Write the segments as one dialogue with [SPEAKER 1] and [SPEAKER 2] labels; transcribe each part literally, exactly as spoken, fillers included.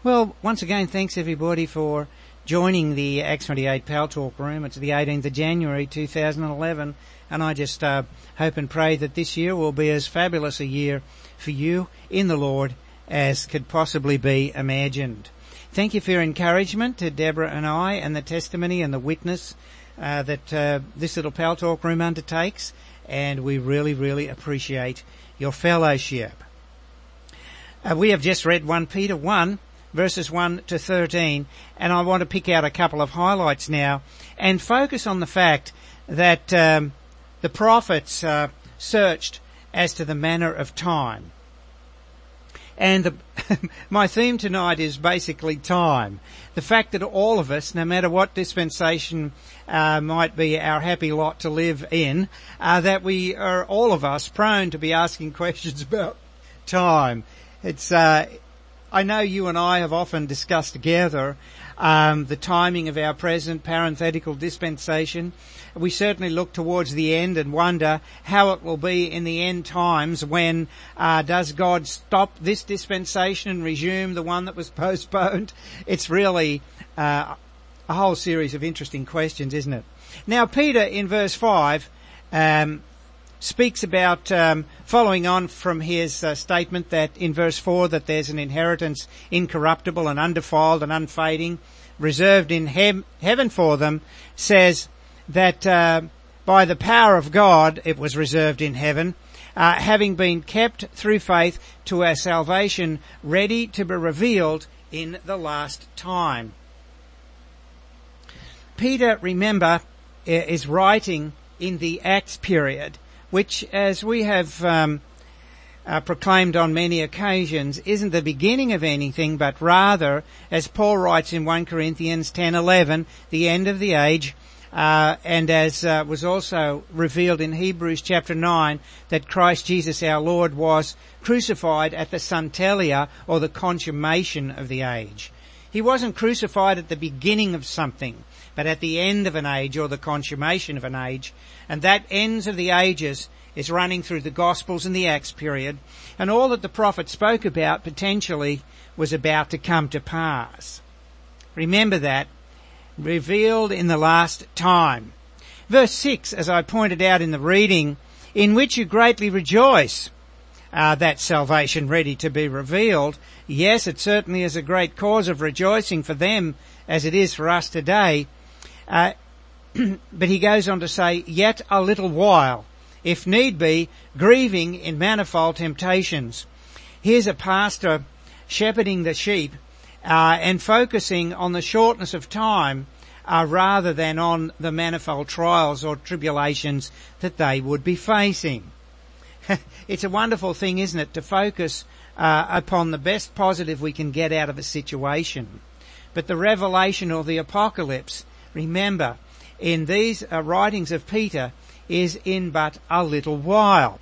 [SPEAKER 1] Well, once again, thanks everybody for joining the Acts twenty-eight Pal Talk room. It's the eighteenth of January two thousand eleven, and I just uh, hope and pray that this year will be as fabulous a year for you in the Lord as could possibly be imagined. Thank you for your encouragement to Deborah and I, and the testimony and the witness uh, that uh, this little Pal Talk room undertakes, and we really, really appreciate your fellowship. Uh, we have just read First Peter one, verses one to thirteen, and I want to pick out a couple of highlights now and focus on the fact that um, the prophets uh, searched as to the manner of time. And the, my theme tonight is basically time. The fact that all of us, no matter what dispensation uh, might be our happy lot to live in, uh, that we are all of us prone to be asking questions about time. It's uh I know you and I have often discussed together um, the timing of our present parenthetical dispensation. We certainly look towards the end and wonder how it will be in the end times when uh, does God stop this dispensation and resume the one that was postponed? It's really uh, a whole series of interesting questions, isn't it? Now, Peter in verse five um speaks about, um, following on from his uh, statement that in verse four that there's an inheritance incorruptible and undefiled and unfading, reserved in he- heaven for them, says that uh, by the power of God it was reserved in heaven, uh, having been kept through faith to our salvation, ready to be revealed in the last time. Peter, remember, is writing in the Acts period, which, as we have um, uh, proclaimed on many occasions, isn't the beginning of anything, but rather, as Paul writes in First Corinthians ten eleven, the end of the age, uh, and as uh, was also revealed in Hebrews chapter nine, that Christ Jesus our Lord was crucified at the Santelia, or the consummation of the age. He wasn't crucified at the beginning of something, but at the end of an age, or the consummation of an age. And that ends of the ages is running through the Gospels and the Acts period. And all that the prophet spoke about potentially was about to come to pass. Remember that. Revealed in the last time. Verse six, as I pointed out in the reading, in which you greatly rejoice, uh, that salvation ready to be revealed. Yes, it certainly is a great cause of rejoicing for them as it is for us today. Uh, but he goes on to say, yet a little while, if need be, grieving in manifold temptations. Here's a pastor shepherding the sheep uh, and focusing on the shortness of time uh, rather than on the manifold trials or tribulations that they would be facing. It's a wonderful thing, isn't it, to focus uh, upon the best positive we can get out of a situation. But the revelation or the apocalypse, remember, in these uh, writings of Peter, is in but a little while.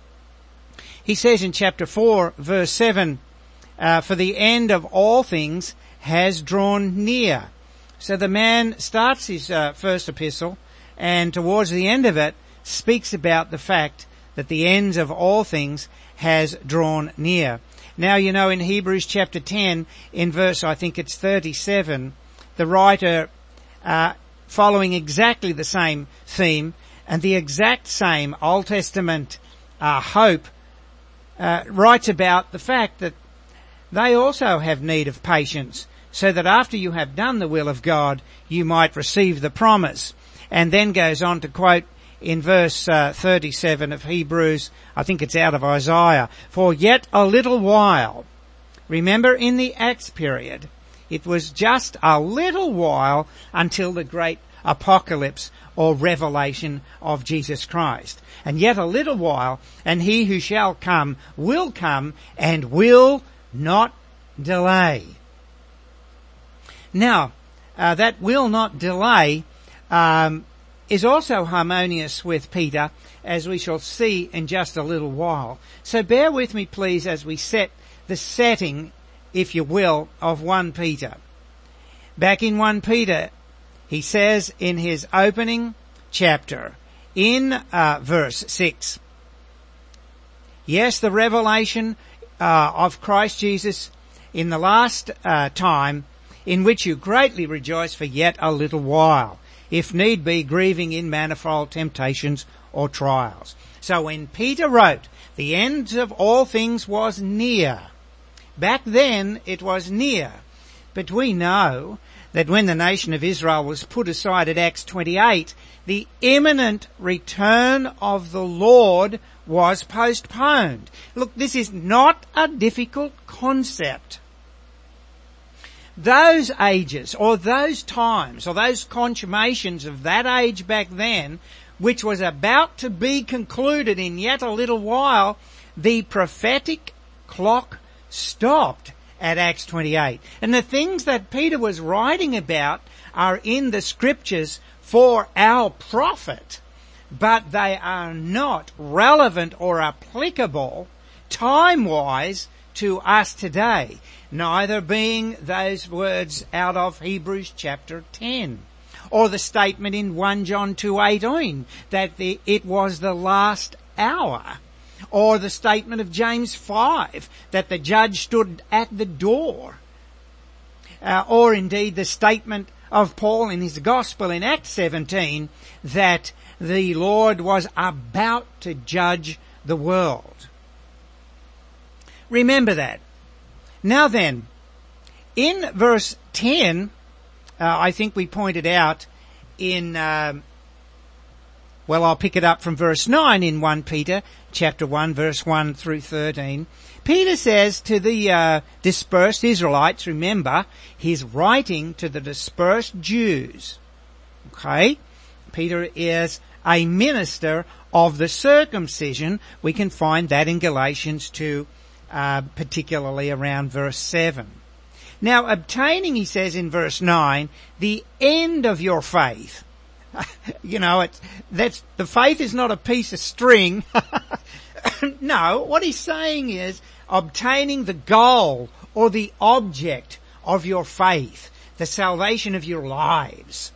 [SPEAKER 1] He says in chapter four, verse seven, uh, for the end of all things has drawn near. So the man starts his uh, first epistle, and towards the end of it speaks about the fact that the ends of all things has drawn near. Now, you know, in Hebrews chapter ten, in verse, I think it's thirty-seven, the writer, uh, following exactly the same theme and the exact same Old Testament uh, hope, uh, writes about the fact that they also have need of patience, so that after you have done the will of God, you might receive the promise. And then goes on to quote in verse uh, thirty-seven of Hebrews, I think it's out of Isaiah, for yet a little while. Remember, in the Acts period, it was just a little while until the great apocalypse or revelation of Jesus Christ. And yet a little while, and he who shall come will come and will not delay. Now, uh, that will not delay um, is also harmonious with Peter, as we shall see in just a little while. So bear with me, please, as we set the setting, if you will, of First Peter. Back in First Peter, he says in his opening chapter, in uh, verse six, yes, the revelation uh, of Christ Jesus in the last uh, time, in which you greatly rejoice for yet a little while, if need be, grieving in manifold temptations or trials. So when Peter wrote, the end of all things was near, back then it was near. But we know that when the nation of Israel was put aside at Acts twenty-eight, the imminent return of the Lord was postponed. Look, this is not a difficult concept. Those ages, or those times, or those consummations of that age back then, which was about to be concluded in yet a little while, the prophetic clock stopped at Acts twenty-eight. And the things that Peter was writing about are in the scriptures for our profit, but they are not relevant or applicable time-wise to us today, neither being those words out of Hebrews chapter ten, or the statement in First John two eighteen that the, it was the last hour, or the statement of James five that the judge stood at the door, uh, or indeed the statement of Paul in his gospel in Acts seventeen that the Lord was about to judge the world. Remember that. Now then, in verse ten, uh, I think we pointed out in, um, well, I'll pick it up from verse nine in First Peter chapter one, verse one through thirteen. Peter says to the uh, dispersed Israelites, remember, he's writing to the dispersed Jews. Okay? Peter is a minister of the circumcision. We can find that in Galatians two, uh, particularly around verse seven. Now, obtaining, he says in verse nine, the end of your faith. You know, it's, that's, the faith is not a piece of string. No, what he's saying is obtaining the goal or the object of your faith, the salvation of your lives.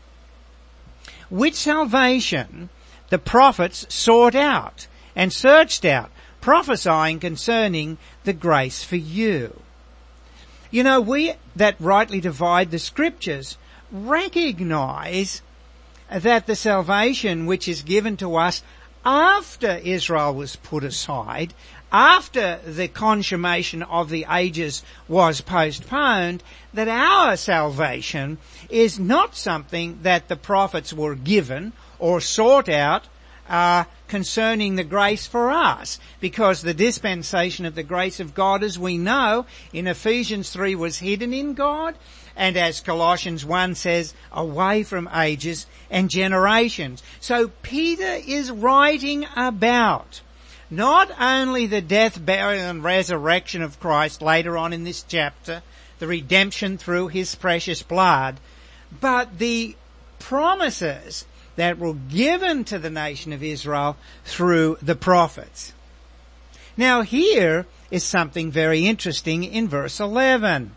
[SPEAKER 1] Which salvation the prophets sought out and searched out, prophesying concerning the grace for you. You know, we that rightly divide the scriptures recognize that the salvation which is given to us after Israel was put aside, after the consummation of the ages was postponed, that our salvation is not something that the prophets were given or sought out uh, concerning the grace for us, because the dispensation of the grace of God, as we know, in Ephesians three was hidden in God, and as Colossians one says, away from ages and generations. So Peter is writing about not only the death, burial and resurrection of Christ later on in this chapter, the redemption through his precious blood, but the promises that were given to the nation of Israel through the prophets. Now here is something very interesting in verse eleven.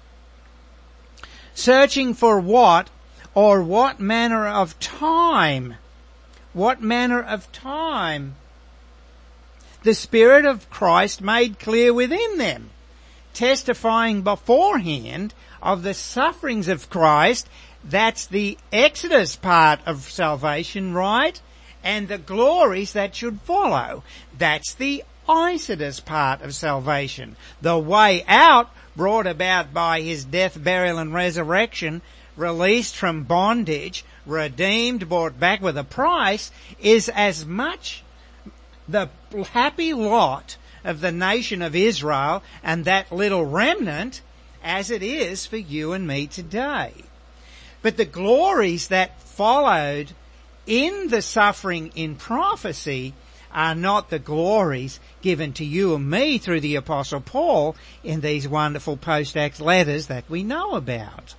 [SPEAKER 1] Searching for what or what manner of time? What manner of time? The Spirit of Christ made clear within them, testifying beforehand of the sufferings of Christ. That's the Exodus part of salvation, right? And the glories that should follow. That's the Isidus part of salvation. The way out, brought about by his death, burial and resurrection, released from bondage, redeemed, bought back with a price, is as much the happy lot of the nation of Israel and that little remnant as it is for you and me today. But the glories that followed in the suffering in prophecy are not the glories given to you and me through the Apostle Paul in these wonderful post-Acts letters that we know about.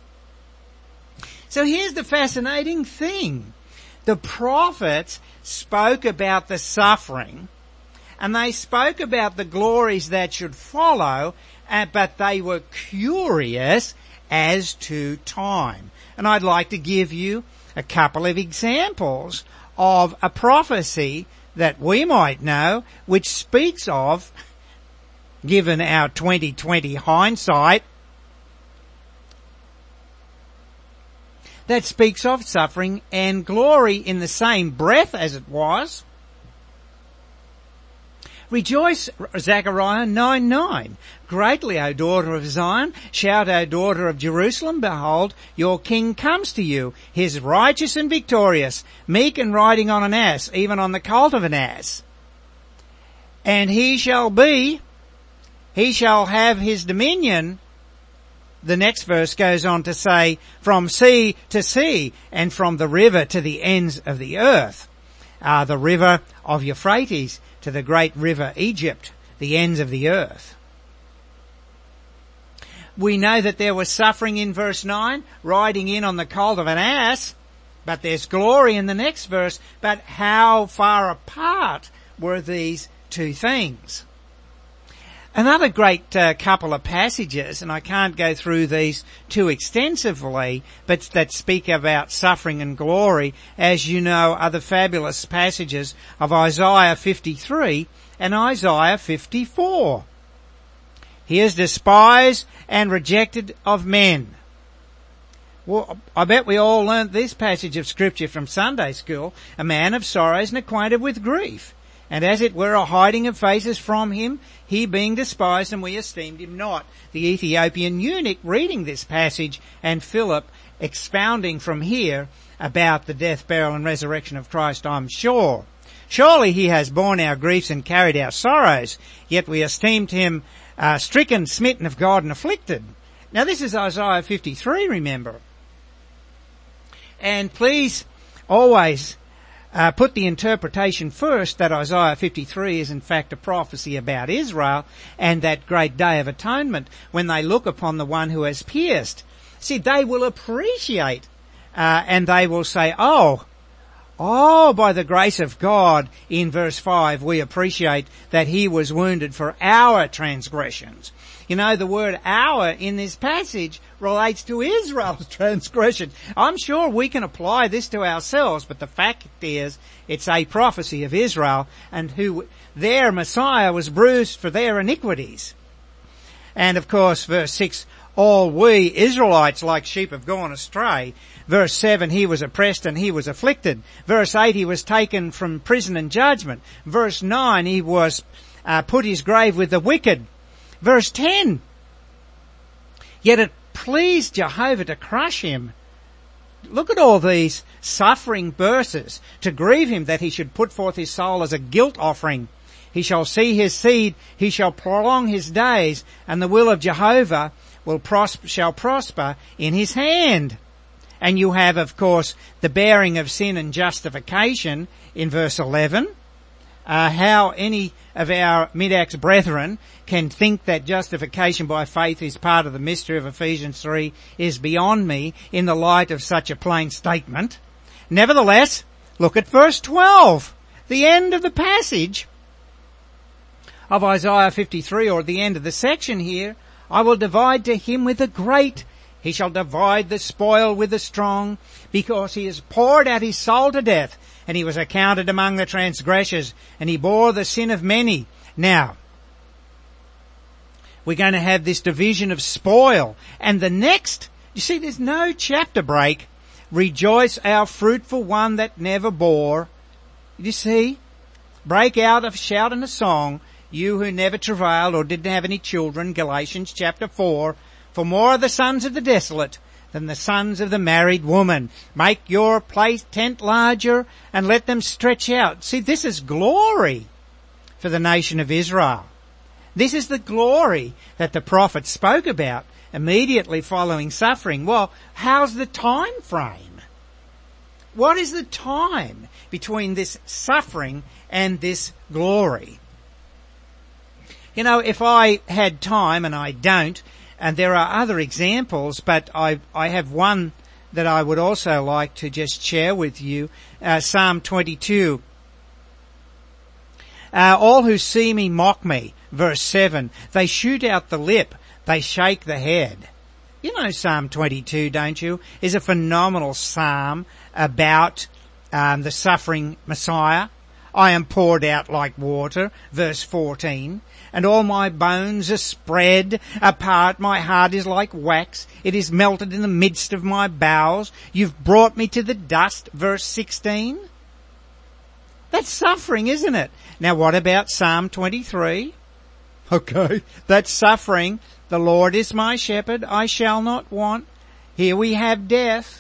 [SPEAKER 1] So here's the fascinating thing. The prophets spoke about the suffering, and they spoke about the glories that should follow, but they were curious as to time. And I'd like to give you a couple of examples of a prophecy that we might know, which speaks of given our twenty twenty hindsight, that speaks of suffering and glory in the same breath as it was. Rejoice, Zechariah nine nine. Greatly, O daughter of Zion. Shout, O daughter of Jerusalem. Behold, your king comes to you. He is righteous and victorious, meek and riding on an ass, even on the colt of an ass. And he shall be, he shall have his dominion. The next verse goes on to say, from sea to sea, and from the river to the ends of the earth. Uh, the river of Euphrates to the great river Egypt, the ends of the earth. We know that there was suffering in verse nine, riding in on the colt of an ass, but there's glory in the next verse. But how far apart were these two things? Another great uh, couple of passages, and I can't go through these too extensively, but that speak about suffering and glory, as you know, are the fabulous passages of Isaiah fifty-three and Isaiah fifty-four. He is despised and rejected of men. Well, I bet we all learnt this passage of Scripture from Sunday school. A man of sorrows and acquainted with grief. And as it were a hiding of faces from him, he being despised, and we esteemed him not. The Ethiopian eunuch reading this passage, and Philip expounding from here about the death, burial and resurrection of Christ, I'm sure. Surely he has borne our griefs and carried our sorrows, yet we esteemed him uh, stricken, smitten of God and afflicted. Now this is Isaiah fifty-three, remember. And please always Uh, put the interpretation first that Isaiah fifty-three is in fact a prophecy about Israel and that great day of atonement when they look upon the one who has pierced. See, they will appreciate uh, and they will say, oh, oh, by the grace of God, in verse five, we appreciate that he was wounded for our transgressions. You know, the word our in this passage relates to Israel's transgression. I'm sure we can apply this to ourselves, but the fact is it's a prophecy of Israel and who their Messiah was bruised for their iniquities. And of course, verse six, all we Israelites like sheep have gone astray. Verse seven, he was oppressed and he was afflicted. Verse eight, he was taken from prison and judgment. Verse nine, he was uh, put his grave with the wicked. Verse ten, yet it pleased Jehovah to crush him. Look at all these suffering verses, to grieve him that he should put forth his soul as a guilt offering. He shall see his seed, he shall prolong his days, and the will of Jehovah will prosper, shall prosper in his hand. And you have, of course, the bearing of sin and justification in verse eleven. Uh, how any of our mid-acts brethren can think that justification by faith is part of the mystery of Ephesians three is beyond me in the light of such a plain statement. Nevertheless, look at verse twelve, the end of the passage of Isaiah fifty-three, or the end of the section here. I will divide to him with the great. He shall divide the spoil with the strong, because he has poured out his soul to death, and he was accounted among the transgressors, and he bore the sin of many. Now, we're going to have this division of spoil. And the next, you see, there's no chapter break. Rejoice, our fruitful one that never bore. You see? Break out a shout and a song, you who never travailed or didn't have any children. Galatians chapter four. For more are the sons of the desolate than the sons of the married woman. Make your place tent larger and let them stretch out. See, this is glory for the nation of Israel. This is the glory that the prophet spoke about immediately following suffering. Well, how's the time frame? What is the time between this suffering and this glory? You know, if I had time, and I don't, and there are other examples, but I, I have one that I would also like to just share with you. Uh, Psalm twenty-two. Uh, all who see me mock me. Verse seven. They shoot out the lip. They shake the head. You know Psalm twenty-two, don't you? Is a phenomenal psalm about um, the suffering Messiah. I am poured out like water, verse fourteen, and all my bones are spread apart. My heart is like wax. It is melted in the midst of my bowels. You've brought me to the dust, verse sixteen. That's suffering, isn't it? Now what about Psalm twenty-three? Okay, that's suffering. The Lord is my shepherd, I shall not want. Here we have death.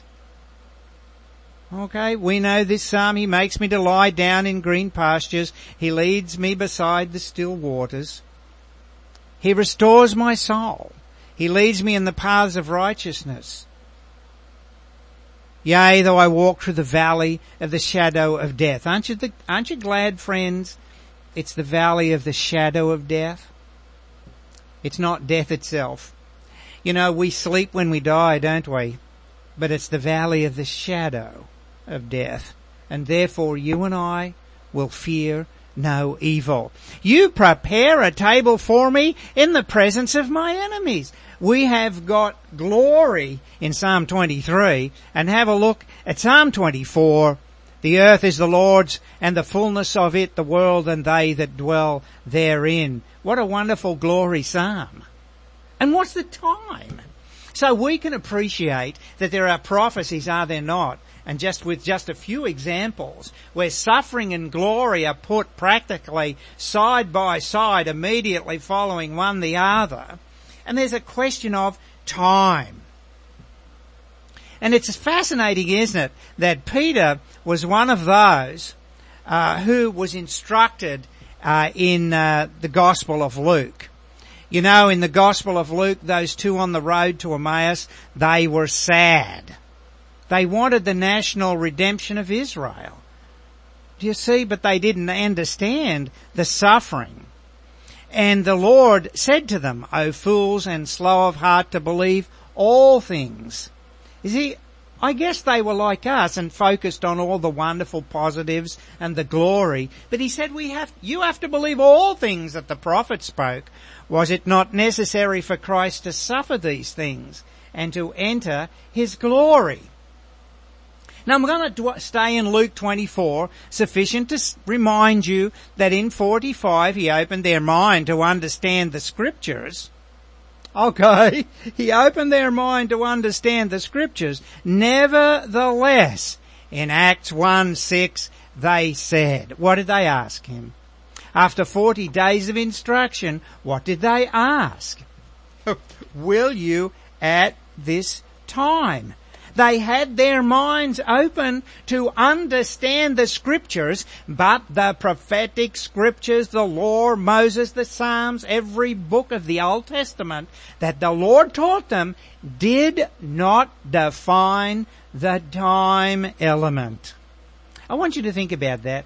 [SPEAKER 1] Okay, we know this psalm. He makes me to lie down in green pastures. He leads me beside the still waters. He restores my soul. He leads me in the paths of righteousness. Yea, though I walk through the valley of the shadow of death. Aren't you, the, aren't you glad, friends? It's the valley of the shadow of death. It's not death itself. You know, we sleep when we die, don't we? But it's the valley of the shadow of death. And therefore you and I will fear no evil. You prepare a table for me in the presence of my enemies. We have got glory in Psalm twenty-three, and have a look at Psalm twenty-four. The earth is the Lord's, and the fullness of it, the world and they that dwell therein. What a wonderful glory psalm. And what's the time? So we can appreciate that there are prophecies, are there not? And just with just a few examples where suffering and glory are put practically side by side, immediately following one the other. And there's a question of time. And it's fascinating, isn't it, that Peter was one of those uh, who was instructed uh, in uh, the Gospel of Luke. You know, in the Gospel of Luke, those two on the road to Emmaus, they were sad. They wanted the national redemption of Israel. Do you see? But they didn't understand the suffering. And the Lord said to them, O fools and slow of heart to believe all things. You see, I guess they were like us and focused on all the wonderful positives and the glory. But he said, "We have, you have to believe all things that the prophet spoke. Was it not necessary for Christ to suffer these things and to enter his glory?" Now I'm going to stay in Luke twenty-four, sufficient to remind you that in forty-five he opened their mind to understand the scriptures. Okay, he opened their mind to understand the scriptures. Nevertheless, in Acts one six, they said, what did they ask him? After forty days of instruction, what did they ask? Will you at this time? They had their minds open to understand the scriptures, but the prophetic scriptures, the law, Moses, the Psalms, every book of the Old Testament that the Lord taught them did not define the time element. I want you to think about that.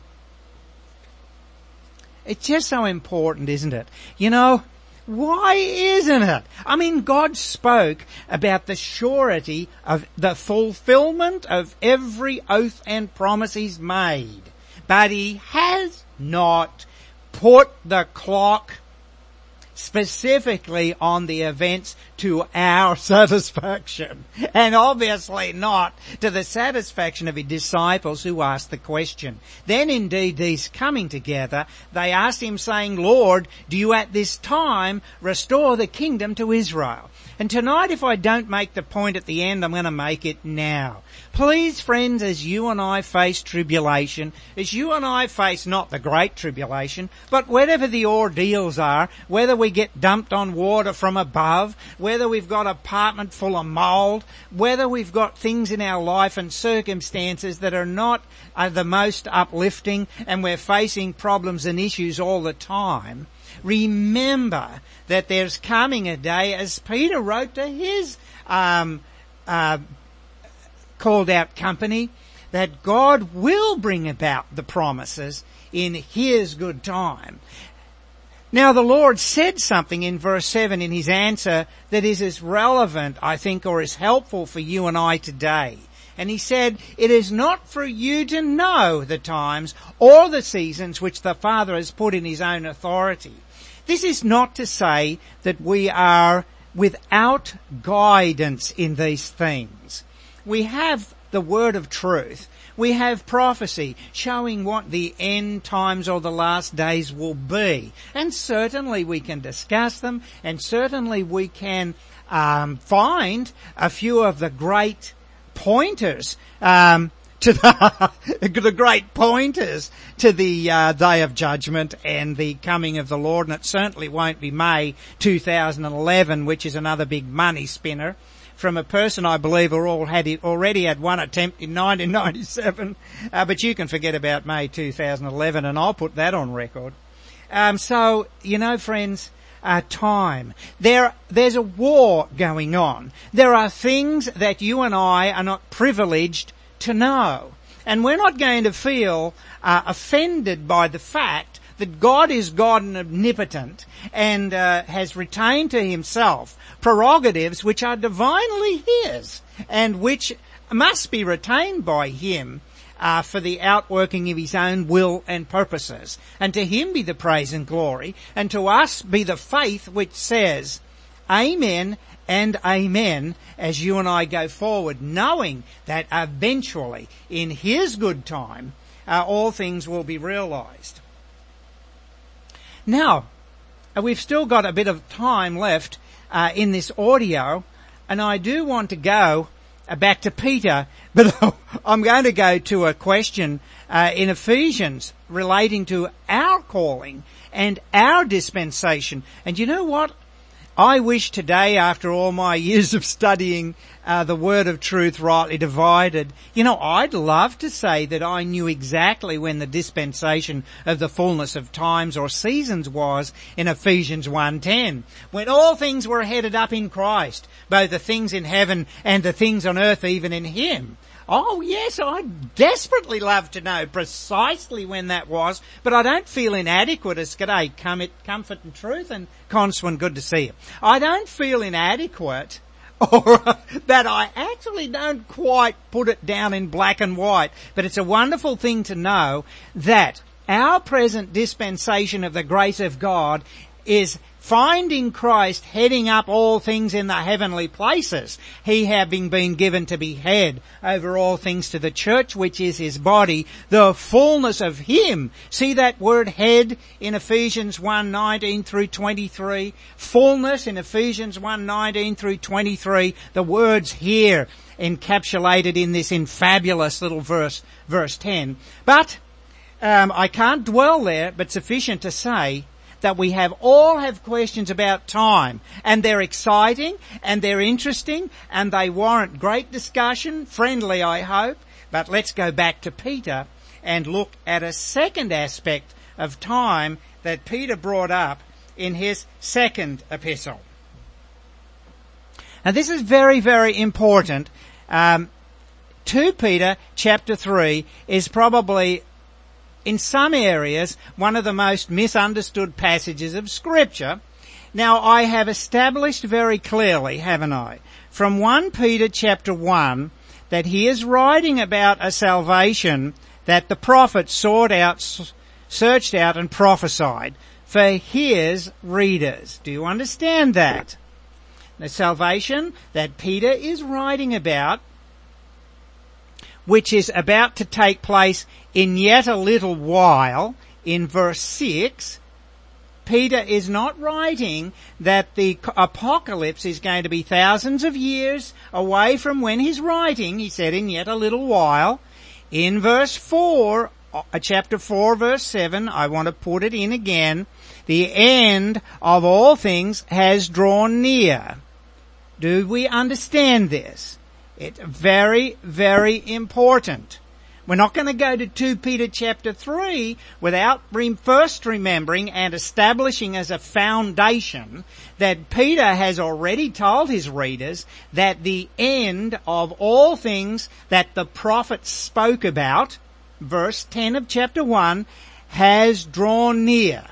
[SPEAKER 1] It's just so important, isn't it? You know, why isn't it? I mean, God spoke about the surety of the fulfillment of every oath and promise he's made. But he has not put the clock specifically on the events to our satisfaction. And obviously not to the satisfaction of his disciples who asked the question. Then indeed these coming together, they asked him saying, Lord, do you at this time restore the kingdom to Israel? And tonight, if I don't make the point at the end, I'm going to make it now. Please, friends, as you and I face tribulation, as you and I face not the great tribulation, but whatever the ordeals are, whether we get dumped on water from above, whether we've got an apartment full of mould, whether we've got things in our life and circumstances that are not uh, the most uplifting, and we're facing problems and issues all the time, remember that there's coming a day, as Peter wrote to his um, uh, called out company, that God will bring about the promises in his good time. Now the Lord said something in verse seven in his answer that is as relevant, I think, or as helpful for you and I today. And he said, it is not for you to know the times or the seasons which the Father has put in his own authority. This is not to say that we are without guidance in these things. We have the word of truth, We have prophecy showing what the end times or the last days will be. And certainly we can discuss them, and certainly we can um, find a few of the great pointers um, to the, the great pointers to the uh, day of judgment and the coming of the Lord. And it certainly won't be May two thousand eleven, which is another big money spinner from a person I believe who all had it, already had one attempt in nineteen ninety-seven. Uh, but you can forget about May two thousand eleven, and I'll put that on record. Um, so, you know, friends, uh, time. There, there's a war going on. There are things that you and I are not privileged to know. And we're not going to feel uh, offended by the fact that God is God and omnipotent and uh, has retained to himself prerogatives which are divinely his and which must be retained by him uh, for the outworking of his own will and purposes. And to him be the praise and glory, and to us be the faith which says, Amen and amen, as you and I go forward, knowing that eventually, in his good time, uh, all things will be realised. Now, uh, we've still got a bit of time left uh, in this audio, and I do want to go uh, back to Peter, but I'm going to go to a question uh, in Ephesians relating to our calling and our dispensation. And you know what? I wish today, after all my years of studying uh, the word of truth rightly divided, you know, I'd love to say that I knew exactly when the dispensation of the fullness of times or seasons was in Ephesians one ten, when all things were headed up in Christ, both the things in heaven and the things on earth, even in him. Oh yes, I'd desperately love to know precisely when that was, but I don't feel inadequate as g'day, comfort and truth, and Conswin, good to see you. I don't feel inadequate or that I actually don't quite put it down in black and white, but it's a wonderful thing to know that our present dispensation of the grace of God is finding Christ heading up all things in the heavenly places, he having been given to be head over all things to the church, which is his body, the fullness of him. See that word head in Ephesians one nineteen through twenty-three, fullness in Ephesians one nineteen through twenty-three, the words here encapsulated in this infabulous little verse, verse ten. But um, I can't dwell there, but sufficient to say that we have all have questions about time, and they're exciting and they're interesting and they warrant great discussion, friendly I hope. But let's go back to Peter and look at a second aspect of time that Peter brought up in his second epistle. Now this is very, very important. Um, two Peter chapter three is probably in some areas one of the most misunderstood passages of Scripture. Now I have established very clearly, haven't I, from First Peter chapter one, that he is writing about a salvation that the prophets sought out, searched out and prophesied for his readers. Do you understand that? The salvation that Peter is writing about, which is about to take place in yet a little while, in verse six, Peter is not writing that the apocalypse is going to be thousands of years away from when he's writing. He said in yet a little while. In verse four, chapter four, verse seven, I want to put it in again, the end of all things has drawn near. Do we understand this? It's very, very important. We're not going to go to Second Peter chapter three without first remembering and establishing as a foundation that Peter has already told his readers that the end of all things that the prophets spoke about, verse ten of chapter one, has drawn near.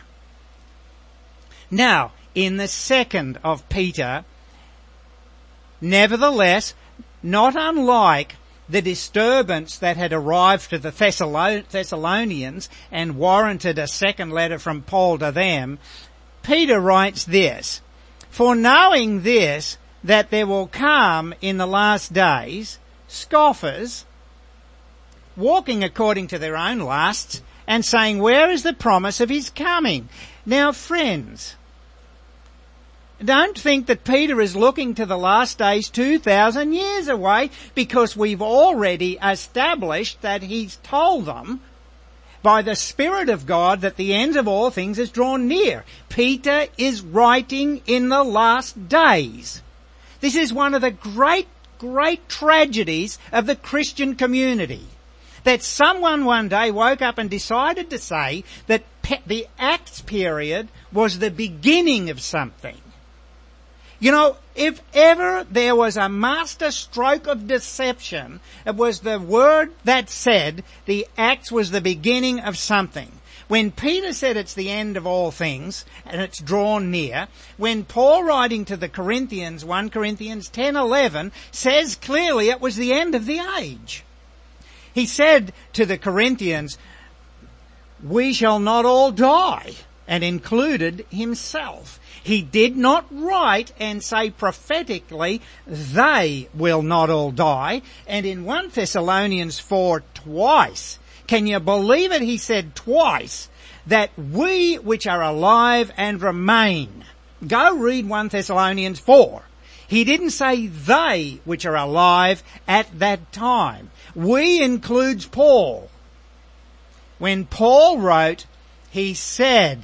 [SPEAKER 1] Now, in the second of Peter, nevertheless, not unlike the disturbance that had arrived to the Thessalonians and warranted a second letter from Paul to them, Peter writes this, "For knowing this, that there will come in the last days scoffers, walking according to their own lusts and saying, where is the promise of his coming? Now, friends, don't think that Peter is looking to the last days two thousand years away, because we've already established that he's told them by the Spirit of God that the end of all things is drawn near. Peter is writing in the last days. This is one of the great, great tragedies of the Christian community, that someone one day woke up and decided to say that the Acts period was the beginning of something. You know, if ever there was a master stroke of deception, it was the word that said the Acts was the beginning of something. When Peter said it's the end of all things, and it's drawn near, when Paul, writing to the Corinthians, First Corinthians ten eleven, says clearly it was the end of the age. He said to the Corinthians, we shall not all die, and included himself. He did not write and say prophetically, they will not all die. And in First Thessalonians four, twice, can you believe it? He said twice that we which are alive and remain. Go read First Thessalonians four. He didn't say they which are alive at that time. We includes Paul. When Paul wrote, he said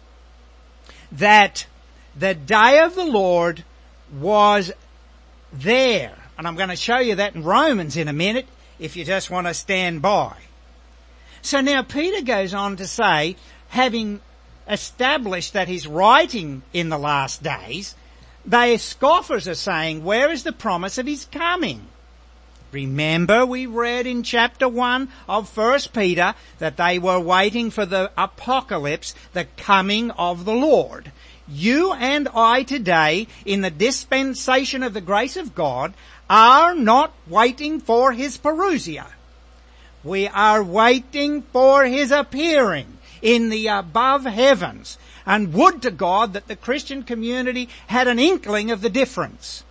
[SPEAKER 1] that the day of the Lord was there. And I'm going to show you that in Romans in a minute, if you just want to stand by. So now Peter goes on to say, having established that he's writing in the last days, they scoffers are saying, where is the promise of his coming? Remember, we read in chapter one of First Peter that they were waiting for the apocalypse, the coming of the Lord. You and I today, in the dispensation of the grace of God, are not waiting for his parousia. We are waiting for his appearing in the above heavens. And would to God that the Christian community had an inkling of the difference.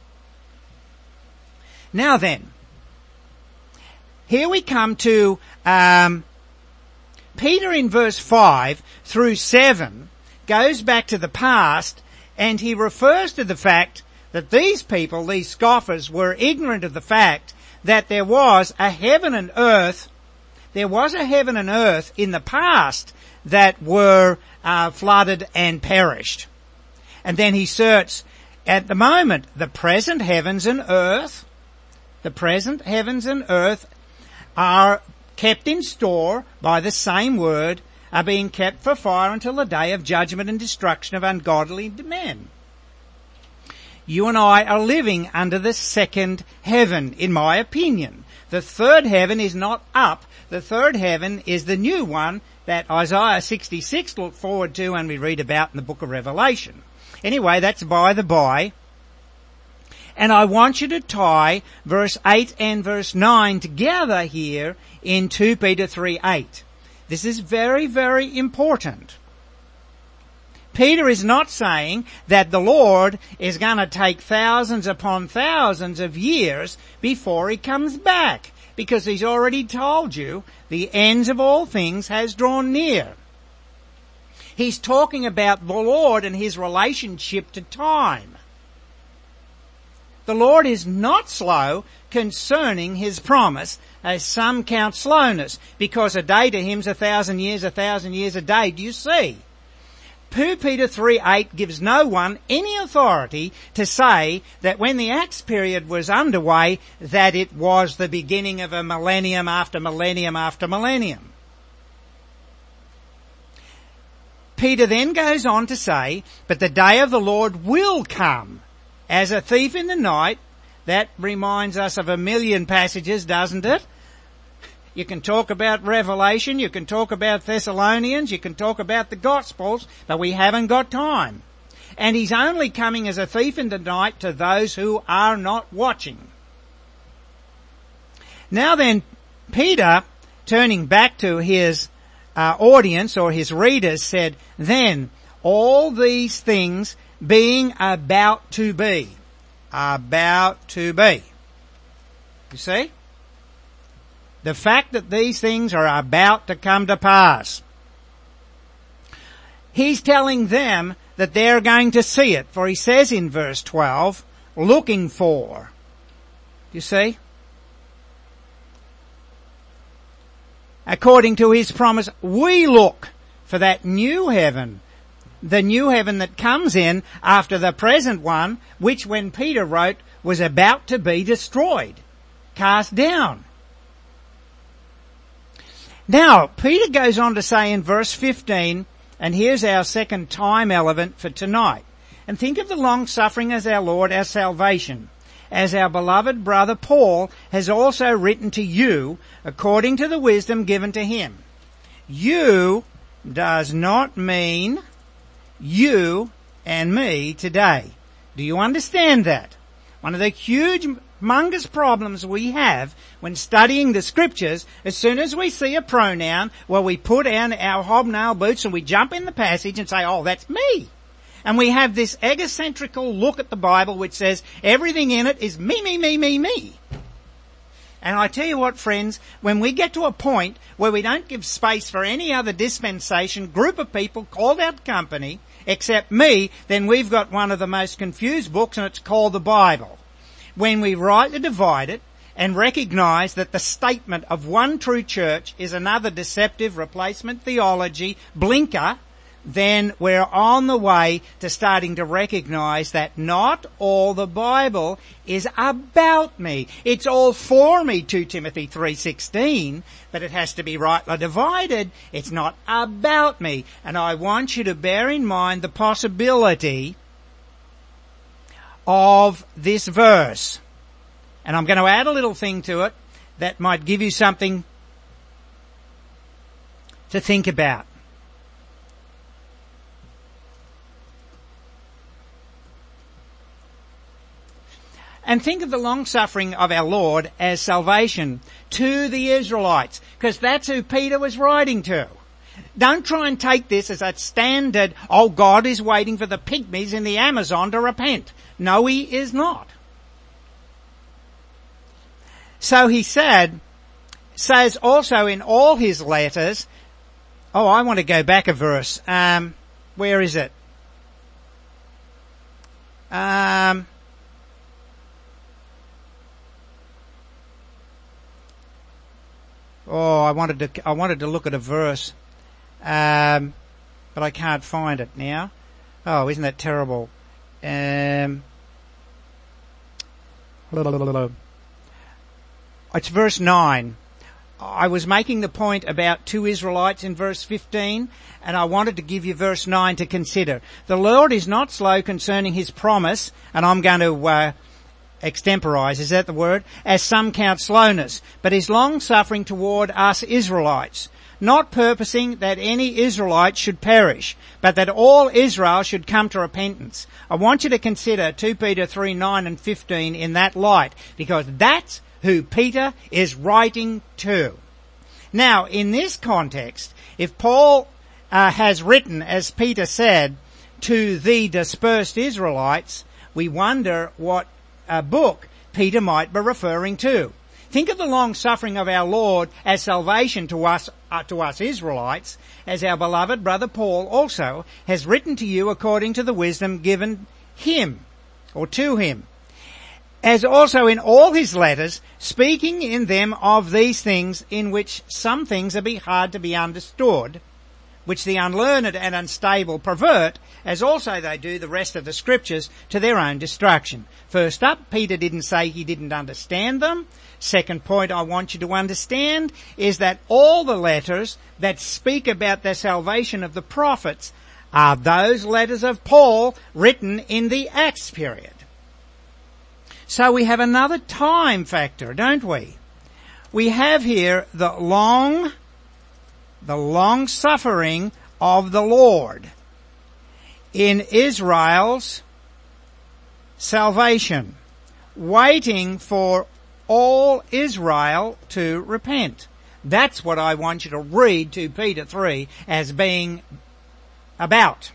[SPEAKER 1] Now then, here we come to um, Peter in verse five through seven goes back to the past, and he refers to the fact that these people, these scoffers, were ignorant of the fact that there was a heaven and earth, there was a heaven and earth in the past that were uh, flooded and perished. And then he asserts, at the moment, the present heavens and earth, the present heavens and earth are kept in store by the same word, are being kept for fire until the day of judgment and destruction of ungodly men. You and I are living under the second heaven, in my opinion. The third heaven is not up. The third heaven is the new one that Isaiah sixty-six looked forward to and we read about in the book of Revelation. Anyway, that's by the by. And I want you to tie verse eight and verse nine together here in Second Peter three eight. This is very, very important. Peter is not saying that the Lord is going to take thousands upon thousands of years before he comes back, because he's already told you the ends of all things has drawn near. He's talking about the Lord and his relationship to time. The Lord is not slow concerning his promise, as some count slowness, because a day to him's a thousand years, a thousand years a day. Do you see? Second Peter three eight gives no one any authority to say that when the Acts period was underway, that it was the beginning of a millennium after millennium after millennium. Peter then goes on to say, but the day of the Lord will come as a thief in the night. That reminds us of a million passages, doesn't it? You can talk about Revelation, you can talk about Thessalonians, you can talk about the Gospels, but we haven't got time. And he's only coming as a thief in the night to those who are not watching. Now then, Peter, turning back to his uh, audience or his readers, said, then all these things being about to be. About to be. You see? The fact that these things are about to come to pass. He's telling them that they're going to see it. For he says in verse twelve, looking for. You see? According to his promise, we look for that new heaven. The new heaven that comes in after the present one, which when Peter wrote was about to be destroyed, cast down. Now, Peter goes on to say in verse fifteen, and here's our second time element for tonight. And think of the long suffering as our Lord, our salvation, as our beloved brother Paul has also written to you according to the wisdom given to him. You does not mean you and me today. Do you understand that? One of the huge, humongous problems we have when studying the scriptures, as soon as we see a pronoun, well, we put on our hobnail boots and we jump in the passage and say, oh, that's me. And we have this egocentrical look at the Bible which says everything in it is me, me, me, me, me. And I tell you what, friends, when we get to a point where we don't give space for any other dispensation, group of people, called out company, except me, then we've got one of the most confused books, and it's called the Bible. When we rightly divide it and recognise that the statement of one true church is another deceptive replacement theology blinker, then we're on the way to starting to recognise that not all the Bible is about me. It's all for me, Second Timothy three sixteen, but it has to be rightly divided. It's not about me. And I want you to bear in mind the possibility of this verse. And I'm going to add a little thing to it that might give you something to think about. And think of the long-suffering of our Lord as salvation to the Israelites, because that's who Peter was writing to. Don't try and take this as a standard, oh, God is waiting for the pygmies in the Amazon to repent. No, he is not. So he said, says also in all his letters, oh, I want to go back a verse. Um, where is it? Um... Oh, I wanted to, I wanted to look at a verse, um, but I can't find it now. Oh, isn't that terrible? Um, it's verse nine. I was making the point about two Israelites in verse fifteen, and I wanted to give you verse nine to consider. The Lord is not slow concerning his promise, and I'm going to, uh, extemporize, is that the word? As some count slowness, but is long-suffering toward us Israelites, not purposing that any Israelite should perish, but that all Israel should come to repentance. I want you to consider Second Peter three, nine and fifteen in that light, because that's who Peter is writing to. Now, in this context, if Paul uh, has written, as Peter said, to the dispersed Israelites, we wonder what a book Peter might be referring to. Think of the long suffering of our Lord as salvation to us, uh, to us Israelites, as our beloved brother Paul also has written to you according to the wisdom given him, or to him. As also in all his letters, speaking in them of these things, in which some things are be hard to be understood, which the unlearned and unstable pervert, as also they do the rest of the scriptures, to their own destruction. First up, Peter didn't say he didn't understand them. Second point I want you to understand is that all the letters that speak about the salvation of the prophets are those letters of Paul written in the Acts period. So we have another time factor, don't we? We have here the long the long suffering of the Lord in Israel's salvation, waiting for all Israel to repent. That's what I want you to read Second Peter three as being about.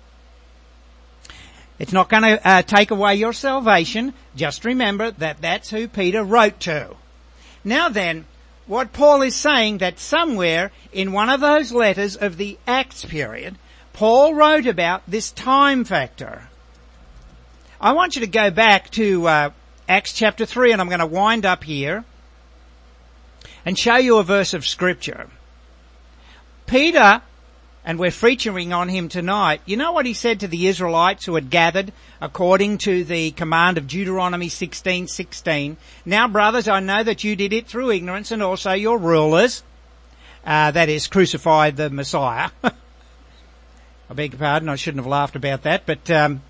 [SPEAKER 1] It's not going to uh, take away your salvation. Just remember that that's who Peter wrote to. Now then, what Paul is saying, that somewhere in one of those letters of the Acts period, Paul wrote about this time factor. I want you to go back to uh, Acts chapter three, and I'm going to wind up here and show you a verse of Scripture. Peter, and we're featuring on him tonight, you know what he said to the Israelites who had gathered according to the command of Deuteronomy sixteen sixteen? Now, brothers, I know that you did it through ignorance, and also your rulers, uh, that is, crucified the Messiah. I beg your pardon, I shouldn't have laughed about that, but um,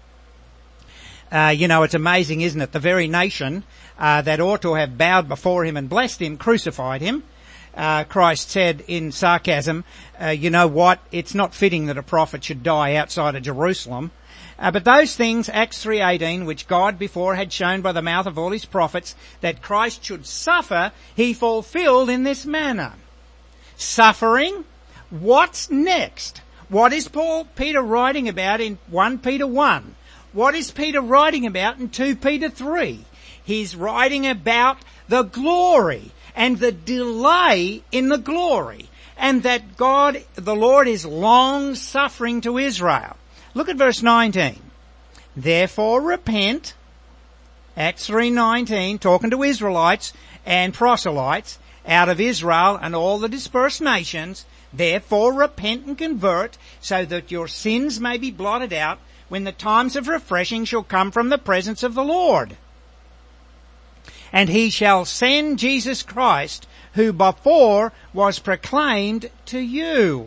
[SPEAKER 1] uh, you know, it's amazing, isn't it? The very nation uh, that ought to have bowed before him and blessed him crucified him. Uh, Christ said in sarcasm, uh, you know what, it's not fitting that a prophet should die outside of Jerusalem. Uh, but those things, Acts three eighteen, which God before had shown by the mouth of all his prophets that Christ should suffer, he fulfilled in this manner. Suffering, what's next? What is Paul, Peter writing about in First Peter one? What is Peter writing about in Second Peter three? He's writing about the glory and the delay in the glory, and that God, the Lord, is long suffering to Israel. Look at verse nineteen. Therefore repent, Acts three nineteen, talking to Israelites and proselytes out of Israel and all the dispersed nations. Therefore repent and convert, so that your sins may be blotted out when the times of refreshing shall come from the presence of the Lord. And he shall send Jesus Christ, who before was proclaimed to you.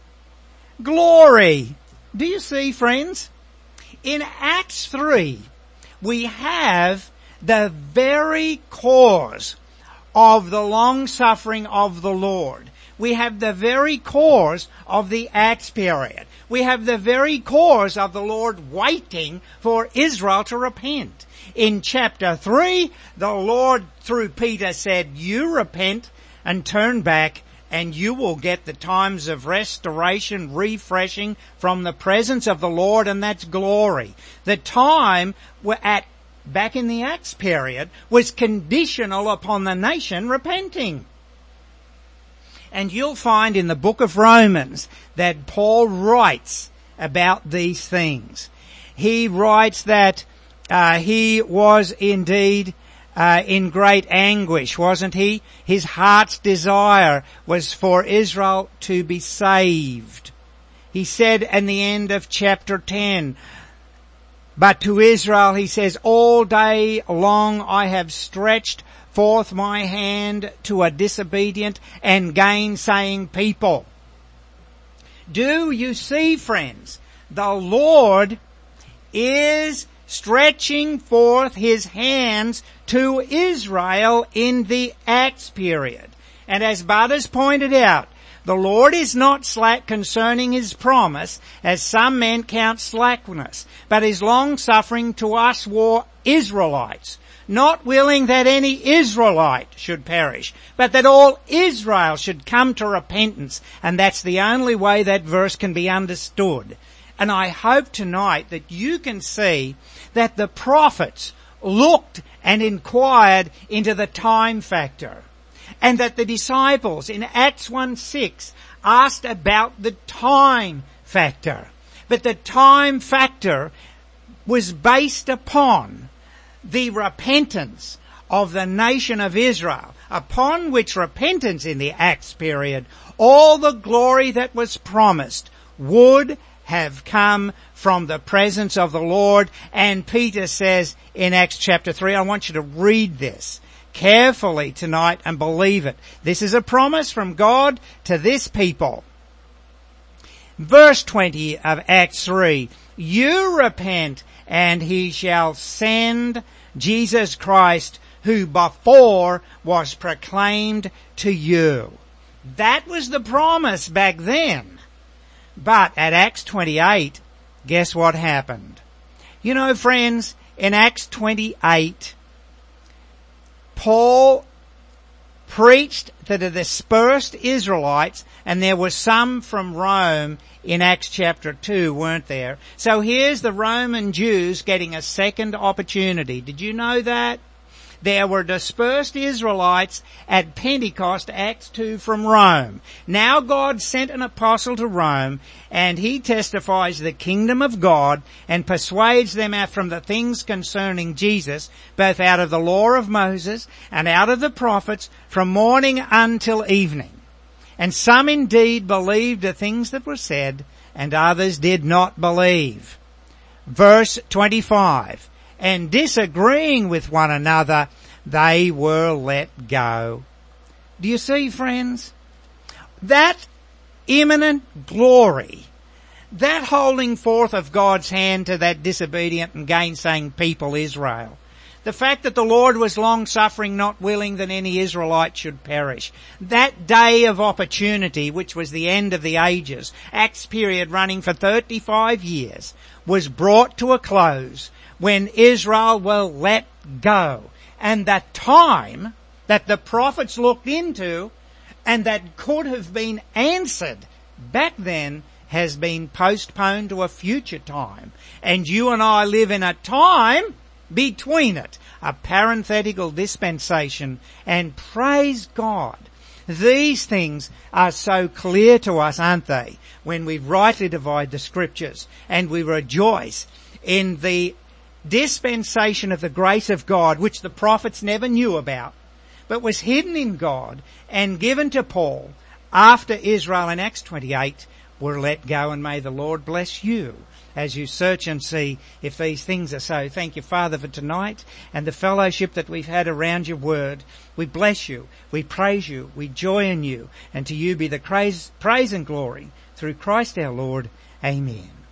[SPEAKER 1] Glory. Do you see, friends? In Acts three, we have the very cause of the long-suffering of the Lord. We have the very cause of the Acts period. We have the very cause of the Lord waiting for Israel to repent. In chapter three, the Lord, through Peter, said, you repent and turn back, and you will get the times of restoration, refreshing from the presence of the Lord, and that's glory. The time we're at, back in the Acts period, was conditional upon the nation repenting. And you'll find in the book of Romans that Paul writes about these things. He writes that uh, he was indeed uh, in great anguish, wasn't he? His heart's desire was for Israel to be saved. He said in the end of chapter ten, but to Israel he says, all day long I have stretched forth my hand to a disobedient and gainsaying people. Do you see, friends? The Lord is stretching forth his hands to Israel in the Acts period. And as Bud has pointed out, the Lord is not slack concerning his promise, as some men count slackness, but is long-suffering to us war Israelites, not willing that any Israelite should perish, but that all Israel should come to repentance. And that's the only way that verse can be understood. And I hope tonight that you can see that the prophets looked and inquired into the time factor, and that the disciples in Acts one six asked about the time factor. But the time factor was based upon the repentance of the nation of Israel, upon which repentance in the Acts period, all the glory that was promised would have come from the presence of the Lord. And Peter says in Acts chapter three, I want you to read this carefully tonight and believe it. This is a promise from God to this people. Verse twenty of Acts three, you repent, and he shall send Jesus Christ, who before was proclaimed to you. That was the promise back then. But at Acts twenty-eight, guess what happened? You know, friends, in Acts twenty-eight, Paul preached to the dispersed Israelites, and there were some from Rome in Acts chapter two, weren't there? So here's the Roman Jews getting a second opportunity. Did you know that? There were dispersed Israelites at Pentecost, Acts two, from Rome. Now God sent an apostle to Rome, and he testifies the kingdom of God and persuades them out from the things concerning Jesus, both out of the law of Moses and out of the prophets, from morning until evening. And some indeed believed the things that were said, and others did not believe. Verse twenty-five, and disagreeing with one another, they were let go. Do you see, friends? That imminent glory, that holding forth of God's hand to that disobedient and gainsaying people, Israel, the fact that the Lord was long-suffering, not willing that any Israelite should perish. That day of opportunity, which was the end of the ages, Acts period running for thirty-five years, was brought to a close when Israel were let go. And that time that the prophets looked into and that could have been answered back then has been postponed to a future time. And you and I live in a time between it, a parenthetical dispensation, and praise God. These things are so clear to us, aren't they, when we rightly divide the scriptures and we rejoice in the dispensation of the grace of God, which the prophets never knew about, but was hidden in God and given to Paul after Israel in Acts twenty-eight were let go. And may the Lord bless you as you search and see if these things are so. Thank you, Father, for tonight and the fellowship that we've had around your word. We bless you, we praise you, we joy in you, and to you be the praise, praise and glory through Christ our Lord. Amen.